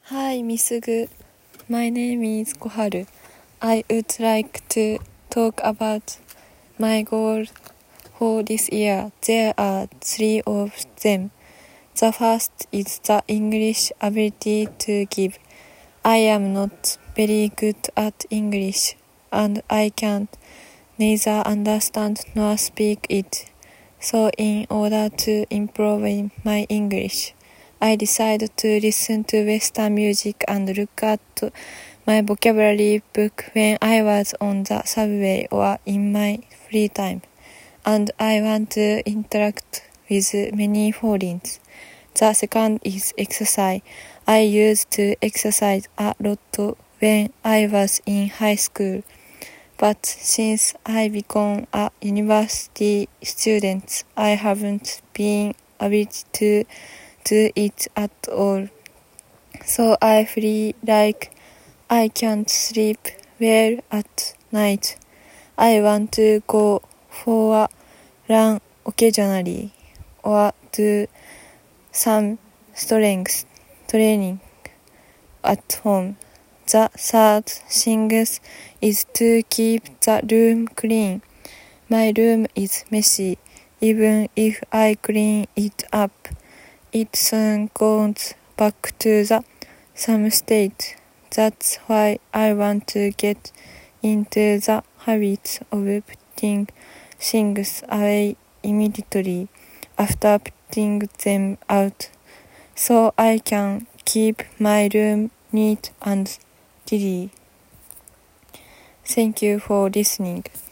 Hi, Miss Gu. My name is Koharu. I would like to talk about my goals for this year. There are 3 of them. The first is the English ability to give. I am not very good at English, and I can neither understand nor speak it. So in order to improve my English, I decided to listen to Western music and look at my vocabulary book when I was on the subway or in my free time. And I want to interact with many foreigners. The second is exercise. I used to exercise a lot when I was in high school. But since I became a university student, I haven't been able to do it at all. So I feel like I can't sleep well at night. I want to go for a run occasionally or do some strength training at home. The third thing is to keep the room clean. My room is messy. Even if I clean it up, it soon goes back to the same state. That's why I want to get into the habit of putting things away immediately after putting them out, so I can keep my room neat and tidy. Thank you for listening.